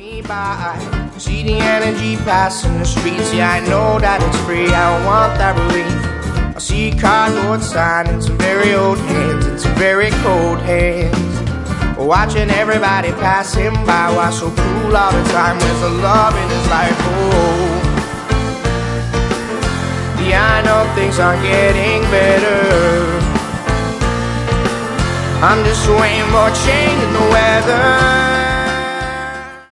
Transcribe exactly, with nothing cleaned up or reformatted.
me by. See the energy passing the streets, yeah, I know that it's free, I want that relief. I see cardboard sign in some very old hands, in some very cold hands. Watching everybody pass him by, why so cool all the time, where's the love in his life, oh. Yeah, I know things are getting better, I'm just waiting for a change in the weather.